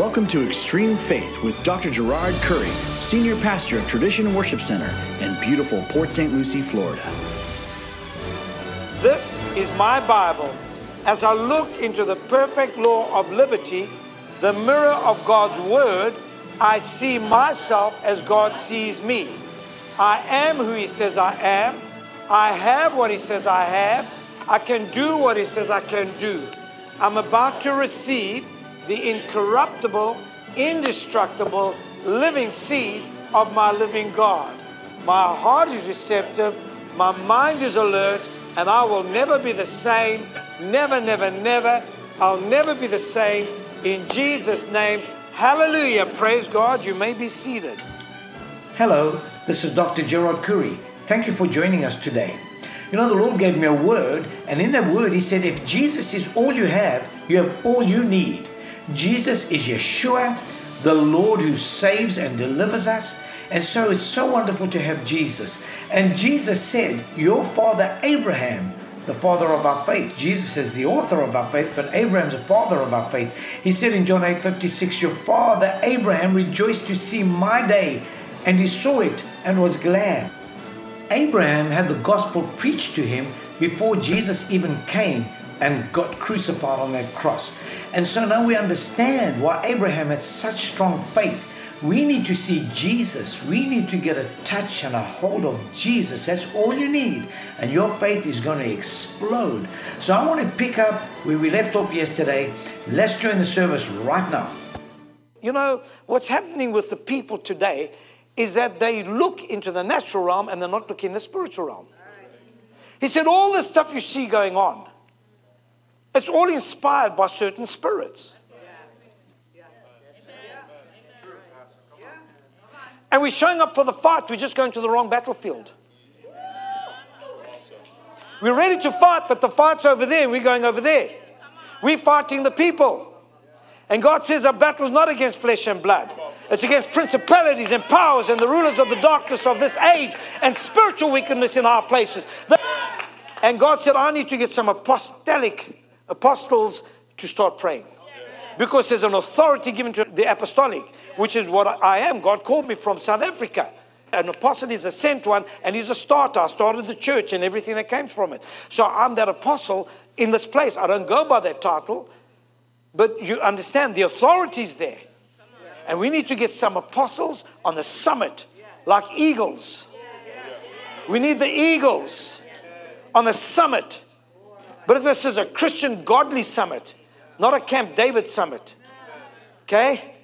Welcome to Extreme Faith with Dr. Gerard Curry, Senior Pastor of Tradition Worship Center in beautiful Port St. Lucie, Florida. This is my Bible. As I look into the perfect law of liberty, the mirror of God's Word, I see myself as God sees me. I am who He says I am. I have what He says I have. I can do what He says I can do. I'm about to receive the incorruptible, indestructible, living seed of my living God. My heart is receptive, my mind is alert, and I will never be the same. Never, never, never. I'll never be the same. In Jesus' name, hallelujah. Praise God. You may be seated. Hello, this is Dr. Gerard Curry. Thank you for joining us today. You know, the Lord gave me a word, and in that word He said, if Jesus is all you have all you need. Jesus is Yeshua, the Lord who saves and delivers us. And so it's so wonderful to have Jesus. And Jesus said, your father Abraham, the father of our faith. Jesus is the author of our faith, but Abraham's the father of our faith. He said in John 8:56, your father Abraham rejoiced to see my day, and he saw it and was glad. Abraham had the gospel preached to him before Jesus even came and got crucified on that cross. And so now we understand why Abraham had such strong faith. We need to see Jesus. We need to get a touch and a hold of Jesus. That's all you need. And your faith is going to explode. So I want to pick up where we left off yesterday. Let's join the service right now. You know, what's happening with the people today is that they look into the natural realm and they're not looking in the spiritual realm. He said all the stuff you see going on, it's all inspired by certain spirits. And we're showing up for the fight, we're just going to the wrong battlefield. We're ready to fight, but the fight's over there and we're going over there. We're fighting the people. And God says our battle is not against flesh and blood. It's against principalities and powers and the rulers of the darkness of this age and spiritual wickedness in our places. And God said, I need to get some apostles to start praying. Because there's an authority given to the apostolic, which is what I am. God called me from South Africa. An apostle is a sent one, and he's a starter. I started the church and everything that came from it. So I'm that apostle in this place. I don't go by that title, but you understand the authority is there. And we need to get some apostles on the summit, like eagles. We need the eagles on the summit. But this is a Christian godly summit, not a Camp David summit. Okay?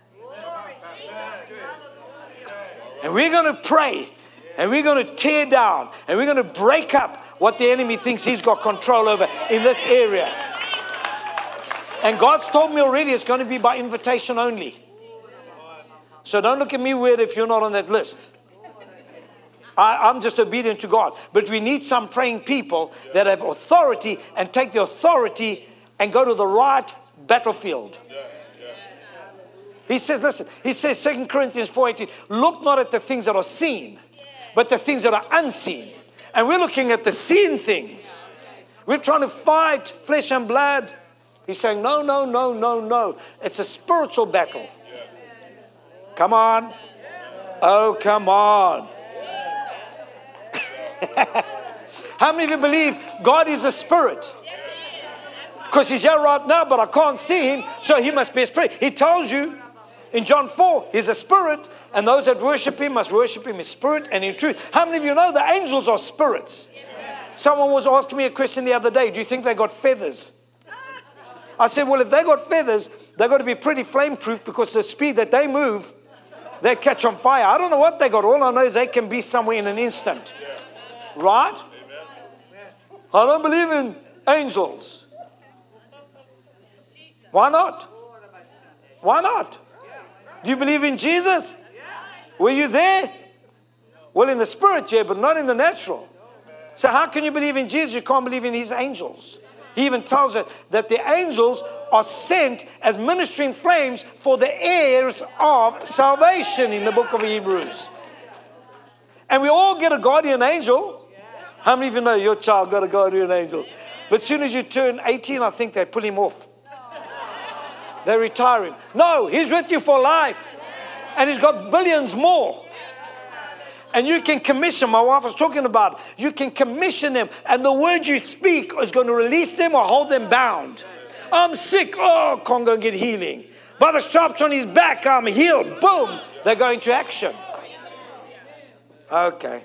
And we're going to pray, and we're going to tear down, and we're going to break up what the enemy thinks he's got control over in this area. And God's told me already it's going to be by invitation only. So don't look at me weird if you're not on that list. I'm just obedient to God. But we need some praying people that have authority and take the authority and go to the right battlefield. He says, listen, he says 2 Corinthians 4:18, look not at the things that are seen, but the things that are unseen. And we're looking at the seen things. We're trying to fight flesh and blood. He's saying, no, no, no, no, no. It's a spiritual battle. Come on. Oh, come on. How many of you believe God is a spirit? Because He's here right now, but I can't see Him, so He must be a spirit. He tells you in John 4, He's a spirit, and those that worship Him must worship Him in spirit and in truth. How many of you know the angels are spirits? Someone was asking me a question the other day, do you think they got feathers? I said, well, if they got feathers, they've got to be pretty flame-proof because the speed that they move, they catch on fire. I don't know what they got. All I know is they can be somewhere in an instant. Right? I don't believe in angels. Why not? Why not? Do you believe in Jesus? Were you there? Well, in the spirit, yeah, but not in the natural. So how can you believe in Jesus? You can't believe in His angels. He even tells us that the angels are sent as ministering flames for the heirs of salvation in the book of Hebrews. And we all get a guardian angel. How many of you know your child got a guardian angel? But as soon as you turn 18, I think they pull him off. They retire him. No, he's with you for life. And he's got billions more. And you can commission, my wife was talking about, you can commission them. And the word you speak is going to release them or hold them bound. I'm sick. Oh, can't go and get healing. By the stripes on his back, I'm healed. Boom. They're going to action. Okay.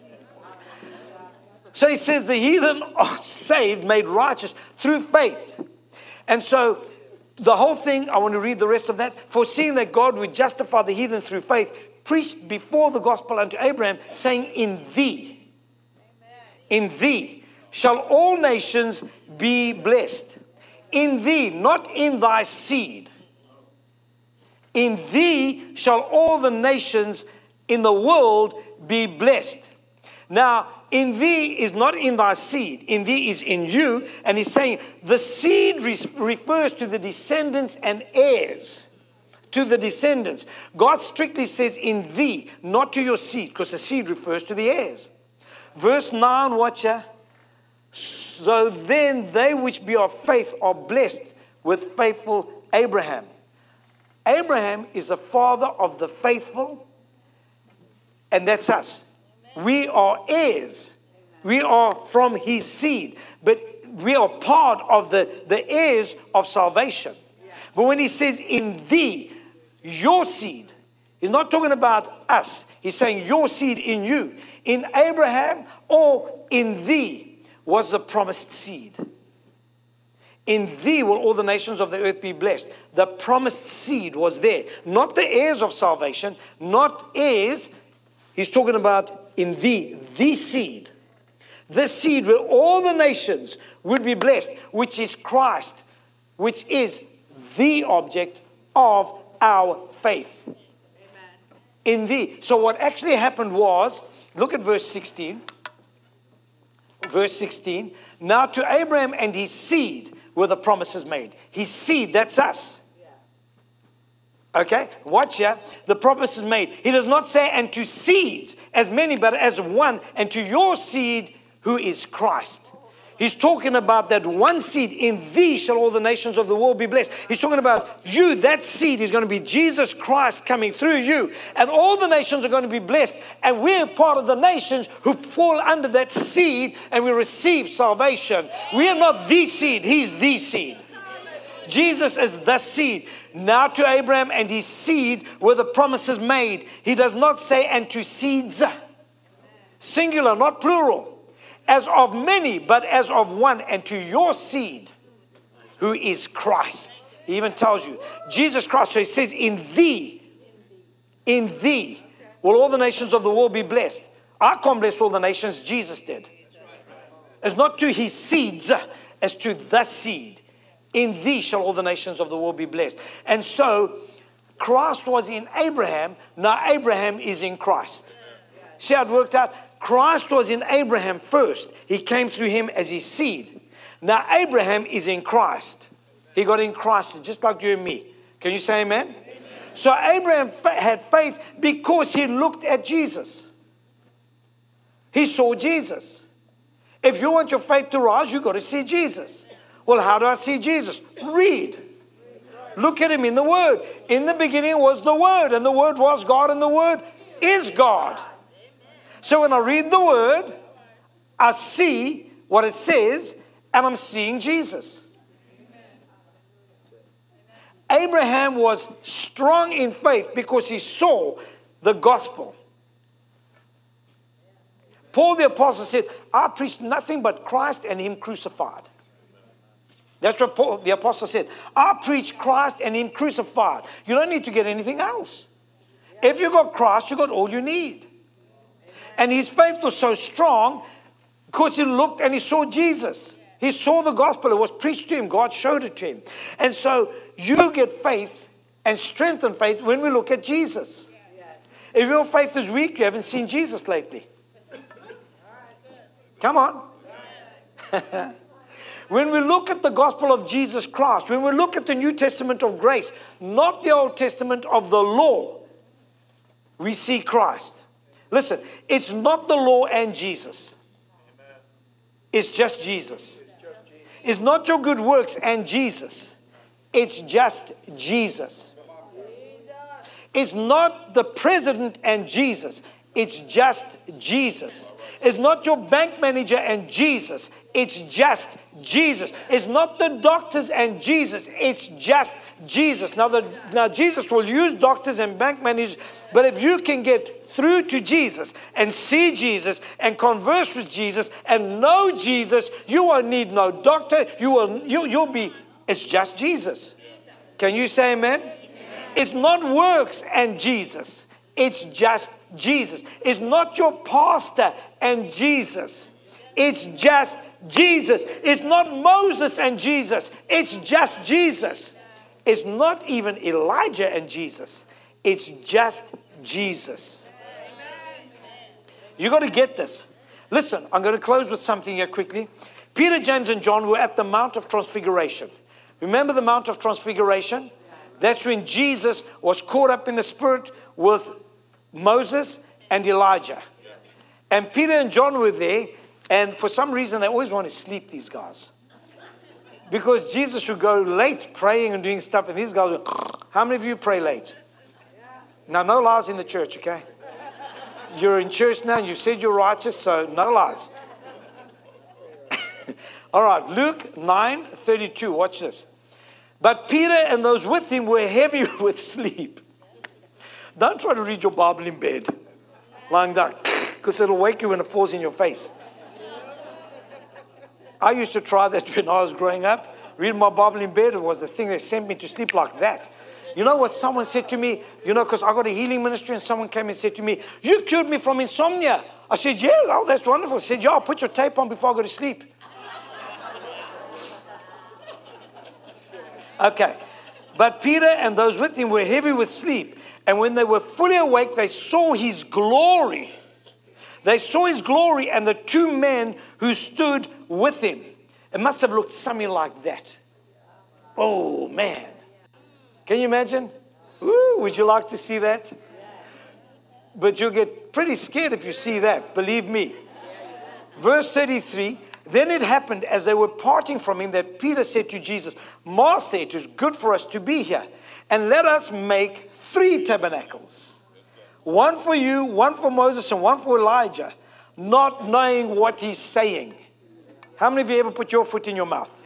So he says the heathen are saved, made righteous through faith. And so the whole thing, I want to read the rest of that. Foreseeing that God would justify the heathen through faith, preached before the gospel unto Abraham, saying, in thee shall all nations be blessed. In thee, not in thy seed. In thee shall all the nations in the world be blessed. Now, in thee is not in thy seed. In thee is in you. And he's saying the seed refers to the descendants and heirs. To the descendants. God strictly says in thee, not to your seed, because the seed refers to the heirs. Verse 9, watch here. So then they which be of faith are blessed with faithful Abraham. Abraham is the father of the faithful, and that's us. We are heirs. We are from his seed, but we are part of the heirs of salvation. But when he says in thee, your seed, he's not talking about us. He's saying your seed in you. In Abraham or in thee was the promised seed. In thee will all the nations of the earth be blessed. The promised seed was there. Not the heirs of salvation, not heirs. He's talking about in thee, the seed. The seed where all the nations would be blessed, which is Christ, which is the object of our faith. Amen. In thee. So what actually happened was, look at verse 16. Verse 16. Now to Abraham and his seed were the promises made. His seed, that's us. Okay, watch here. The promise is made. He does not say, and to seeds, as many, but as one, and to your seed, who is Christ. He's talking about that one seed. In thee shall all the nations of the world be blessed. He's talking about you. That seed is going to be Jesus Christ coming through you. And all the nations are going to be blessed. And we're part of the nations who fall under that seed and we receive salvation. We are not the seed. He's the seed. Jesus is the seed. Now to Abraham and his seed were the promises made. He does not say, and to seeds. Singular, not plural. As of many, but as of one, and to your seed, who is Christ. He even tells you, Jesus Christ. So he says, in thee will all the nations of the world be blessed. I can't bless all the nations, Jesus did. It's not to his seeds, as to the seed. In thee shall all the nations of the world be blessed. And so, Christ was in Abraham, now Abraham is in Christ. See how it worked out? Christ was in Abraham first. He came through him as his seed. Now Abraham is in Christ. He got in Christ just like you and me. Can you say amen? Amen. So Abraham had faith because he looked at Jesus. He saw Jesus. If you want your faith to rise, you've got to see Jesus. Well, how do I see Jesus? Read. Look at him in the Word. In the beginning was the Word, and the Word was God, and the Word is God. So when I read the Word, I see what it says, and I'm seeing Jesus. Abraham was strong in faith because he saw the gospel. Paul the apostle said, I preached nothing but Christ and him crucified. That's what Paul the apostle said. I preach Christ and him crucified. You don't need to get anything else. If you got Christ, you got all you need. And his faith was so strong because he looked and he saw Jesus. He saw the gospel. It was preached to him. God showed it to him. And so you get faith and strengthen faith when we look at Jesus. If your faith is weak, you haven't seen Jesus lately. Come on. When we look at the gospel of Jesus Christ, when we look at the New Testament of grace, not the Old Testament of the law, we see Christ. Listen, it's not the law and Jesus. It's just Jesus. It's not your good works and Jesus. It's just Jesus. It's not the president and Jesus. It's just Jesus. It's not your bank manager and Jesus. It's just Jesus. It's not the doctors and Jesus. It's just Jesus. Now Jesus will use doctors and bank managers, but if you can get through to Jesus and see Jesus and converse with Jesus and know Jesus, you won't need no doctor. You'll be, it's just Jesus. Can you say amen? It's not works and Jesus. It's just Jesus. It's not your pastor and Jesus. It's just Jesus. It's not Moses and Jesus. It's just Jesus. It's not even Elijah and Jesus. It's just Jesus. You got to get this. Listen, I'm going to close with something here quickly. Peter, James, and John were at the Mount of Transfiguration. Remember the Mount of Transfiguration? That's when Jesus was caught up in the Spirit with Moses and Elijah. And Peter and John were there, and for some reason they always want to sleep, these guys. Because Jesus would go late praying and doing stuff, and these guys would, how many of you pray late? Now, no lies in the church, okay? You're in church now, and you said you're righteous, so no lies. All right, Luke 9:32, watch this. But Peter and those with him were heavy with sleep. Don't try to read your Bible in bed, lying down, because it'll wake you when it falls in your face. I used to try that when I was growing up. Reading my Bible in bed, it was the thing that sent me to sleep like that. You know what someone said to me? You know, because I got a healing ministry, and someone came and said to me, you cured me from insomnia. I said, yeah, oh, that's wonderful. I said, yeah, I'll put your tape on before I go to sleep. Okay. But Peter and those with him were heavy with sleep. And when they were fully awake, they saw his glory. They saw his glory and the two men who stood with him. It must have looked something like that. Oh, man. Can you imagine? Ooh, would you like to see that? But you'll get pretty scared if you see that, believe me. Verse 33, then it happened as they were parting from him that Peter said to Jesus, Master, it is good for us to be here. And let us make 3 tabernacles. One for you, one for Moses, and one for Elijah. Not knowing what he's saying. How many of you ever put your foot in your mouth?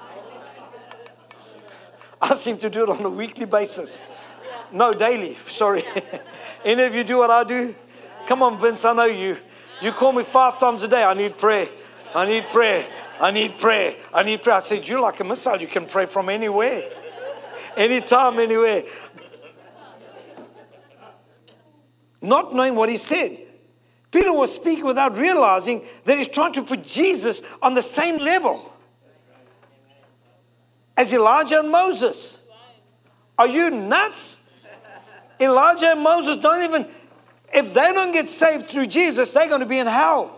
I seem to do it on a weekly basis. No, daily, sorry. Any of you do what I do? Come on, Vince, I know you. You call me 5 times a day. I need prayer. I need prayer. I need prayer. I need prayer. I said, you're like a missile. You can pray from anywhere. Anytime, anywhere. Not knowing what he said. Peter was speaking without realizing that he's trying to put Jesus on the same level as Elijah and Moses. Are you nuts? Elijah and Moses don't even, if they don't get saved through Jesus, they're going to be in hell.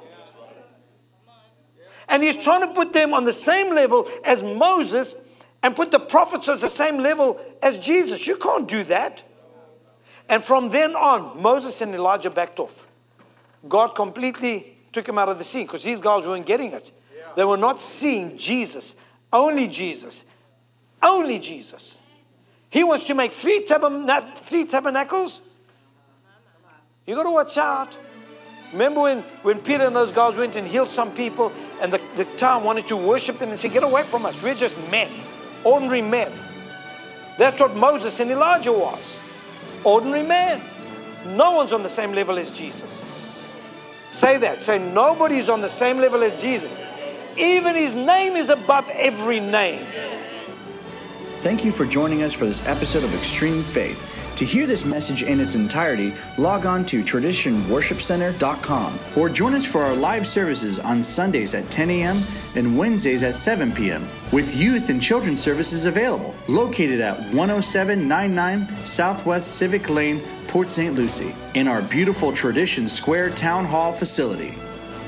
And he's trying to put them on the same level as Moses and put the prophets on the same level as Jesus. You can't do that. And from then on, Moses and Elijah backed off. God completely took him out of the scene because these guys weren't getting it. They were not seeing Jesus. Only Jesus. Only Jesus. He wants to make 3 tabernacles. You got to watch out. Remember when Peter and those guys went and healed some people and the town wanted to worship them and say, get away from us. We're just men. Ordinary men. That's what Moses and Elijah was. Ordinary men. No one's on the same level as Jesus. Say that. Say nobody's on the same level as Jesus. Even his name is above every name. Thank you for joining us for this episode of Extreme Faith. To hear this message in its entirety, log on to traditionworshipcenter.com or join us for our live services on Sundays at 10 a.m. and Wednesdays at 7 p.m. with youth and children's services available. Located at 10799 Southwest Civic Lane, Port St. Lucie, in our beautiful Tradition Square Town Hall facility.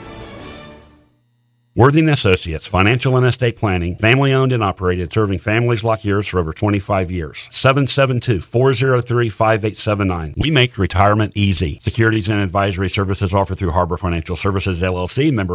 Worthing Associates, financial and estate planning, family owned and operated, serving families like yours for over 25 years. 772-403-5879. We make retirement easy. Securities and advisory services offered through Harbor Financial Services, LLC, member